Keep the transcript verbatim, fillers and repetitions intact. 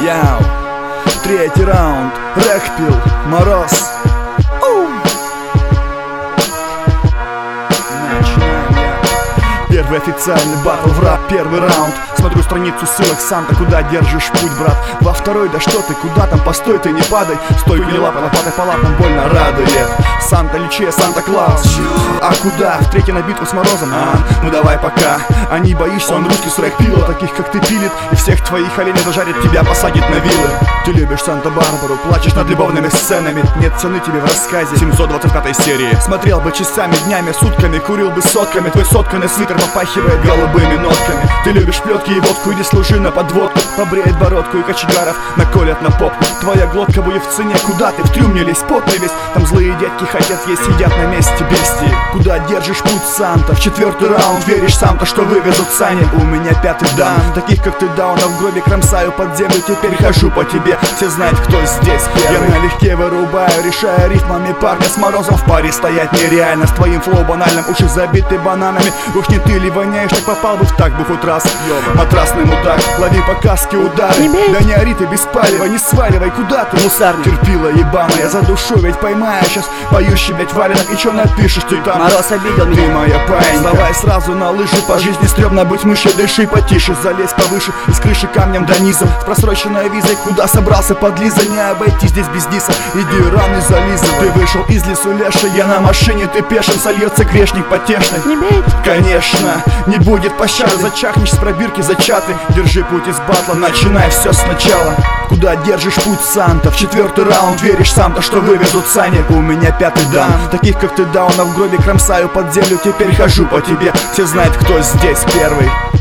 Яу, третий раунд, рэк пил, мороз. Первый официальный батл в рап, первый раунд. Смотрю страницу ссылок, Санта, куда держишь путь, брат? Во второй, да что ты, куда там, постой, ты не падай. Стойку не лапай, лопатой по лапам больно радует. Санта лечи, Санта-Клаус. А куда? В третий на битву с Морозом? А, ну давай пока. А не боишься, он русский с рэк-пила, таких как ты пилит, и всех твоих оленей зажарит, тебя посадит на вилы. Ты любишь Санта-Барбару, плачешь над любовными сценами. Нет цены тебе в рассказе семьсот двадцать пятой серии. Смотрел бы часами, днями, сутками, курил бы сотками. Твой сотканный свитер попахивает голубыми нотками. Ты любишь плетки и водку, иди служи на подводку. Побреет бородку и кочегаров наколят на попку. Твоя глотка будет в цене, куда ты в трюмне лезь, потный весь. Там злые дядьки хотят есть, сидят на месте бестии. Куда держишь путь, Санта? В четвертый раунд веришь сам-то, что вывезут сани. У меня пятый дан, таких как ты даунов в гробе кромсаю под землю. Теперь хожу по тебе, все знают, кто здесь первый. Я налегке вырубаю, решая рифмами парня. С Морозом в паре стоять нереально. С твоим флоу банальным, уши забиты бананами. Уж не ты ли воняешь, так попал бы в так бы хоть раз. Матрасный мудак, лови по каске удары. Да не ори ты без палева, не сваливай, куда ты? Мусарник, терпила ебаная, за душу ведь поймаю сейчас поющий, блять, валенок. И чё напишешь ты там? Мороз обидел меня. Ты моя паинька. Давай сразу на лыжи, по жизни стрёмно быть мышей. Дыши потише, залезь повыше, из крыши камнем до низа. С просроченной визой, куда собрался подлиза? Не обойти здесь без диса, иди раны зализывай. Ты вышел из лесу леший, я на машине, ты пешим. Сольется грешник потешный. Не бейте. Конечно, не будет пощады. Зачахнешь с пробирки зачаты. Держи путь из батла, начинай все сначала. Куда держишь путь, Санта? В четвертый раунд веришь сам-то, что вывезут сани. У меня пятый дан, таких как ты даунов в гробе кромсаю под землю. Теперь хожу по тебе, все знают, кто здесь первый.